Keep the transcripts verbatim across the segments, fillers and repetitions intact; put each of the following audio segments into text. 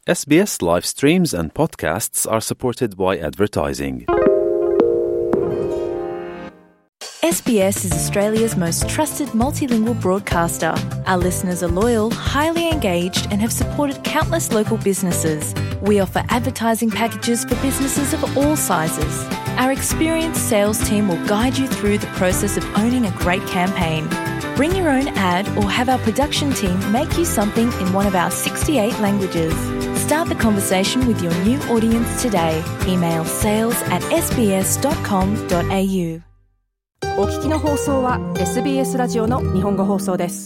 エスビーエス live streams and podcasts are supported by advertising. S B S is Australia's most trusted multilingual broadcaster. Our listeners are loyal, highly engaged, and have supported countless local businesses. We offer advertising packages for businesses of all sizes. Our experienced sales team will guide you through the process of owning a great campaign. Bring your own ad or have our production team make you something in one of our sixty-eight languages. Start the conversation with your new audience today. Email sales at s b s dot com dot a u。 お聞きの放送は エスビーエス ラジオの日本語放送です。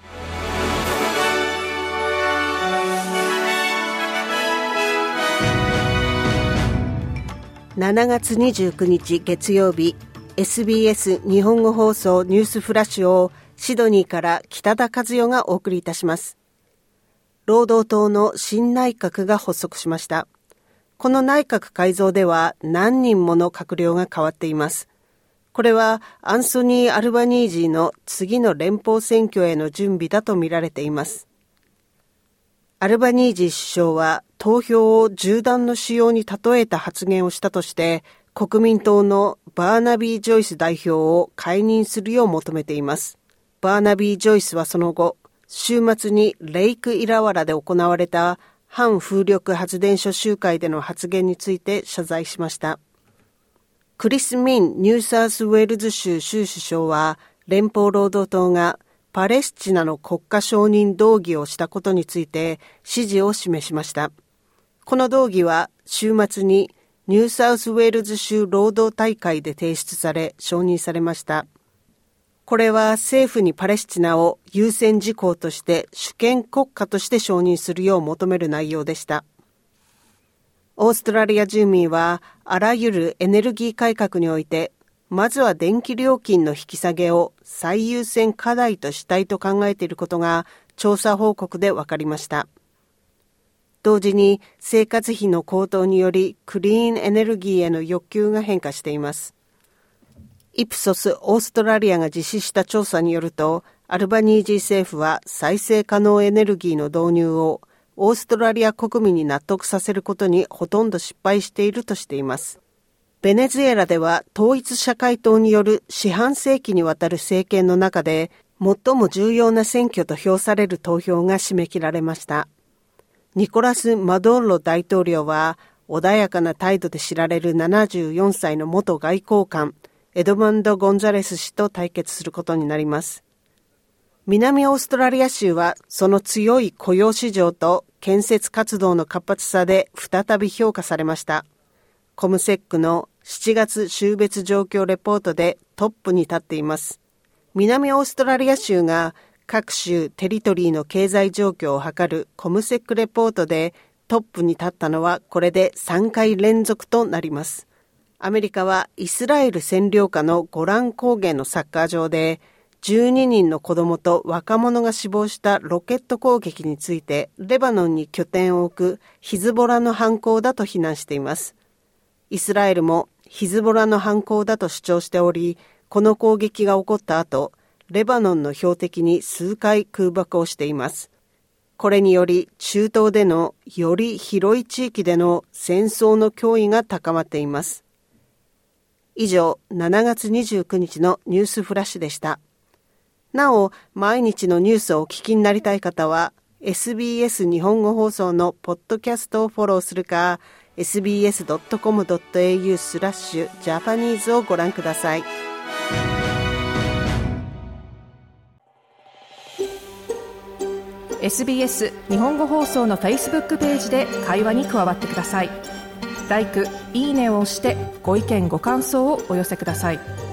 しちがつにじゅうくにち月曜日、 エスビーエス 日本語放送ニュースフラッシュをシドニーから北田和代がお送りいたします。労働党の新内閣が発足しました。この内閣改造では何人もの閣僚が変わっています。これはアンソニー・アルバニージーの次の連邦選挙への準備だと見られています。アルバニージー首相は投票を銃弾の使用に例えた発言をしたとして国民党のバーナビー・ジョイス代表を解任するよう求めています。バーナビー・ジョイスはその後、週末にレイク・イラワラで行われた反風力発電所集会での発言について謝罪しました。クリス・ミン・ニューサウスウェールズ州州首相は連邦労働党がパレスチナの国家承認動議をしたことについて支持を示しました。この動議は週末にニューサウスウェールズ州労働大会で提出され承認されました。これは政府にパレスチナを優先事項として主権国家として承認するよう求める内容でした。オーストラリア住民はあらゆるエネルギー改革において、まずは電気料金の引き下げを最優先課題としたいと考えていることが調査報告で分かりました。同時に生活費の高騰によりクリーンエネルギーへの欲求が変化しています。イプソス・オーストラリアが実施した調査によると、アルバニージー政府は再生可能エネルギーの導入をオーストラリア国民に納得させることにほとんど失敗しているとしています。ベネズエラでは統一社会党による四半世紀にわたる政権の中で最も重要な選挙と評される投票が締め切られました。ニコラス・マドーロ大統領は穏やかな態度で知られるななじゅうよんさいの元外交官エドマンド・ゴンザレス氏と対決することになります。南オーストラリア州はその強い雇用市場と建設活動の活発さで再び評価されました。コムセックのしちがつ州別状況レポートでトップに立っています。南オーストラリア州が各州テリトリーの経済状況を測るコムセックレポートでトップに立ったのはこれでさんかい連続となります。アメリカはイスラエル占領下のゴラン高原のサッカー場でじゅうににんの子供と若者が死亡したロケット攻撃についてレバノンに拠点を置くヒズボラの犯行だと非難しています。イスラエルもヒズボラの犯行だと主張しており、この攻撃が起こった後、レバノンの標的に数回空爆をしています。これにより中東でのより広い地域での戦争の脅威が高まっています。以上、しちがつにじゅうくにちのニュースフラッシュでした。なお、毎日のニュースをお聞きになりたい方は、エスビーエス 日本語放送のポッドキャストをフォローするか、エスビーエスドットコムドットエーユー スラッシュジャパニーズをご覧ください。 エスビーエス 日本語放送の Facebook ページで会話に加わってください。ライク、いいねを押してご意見ご感想をお寄せください。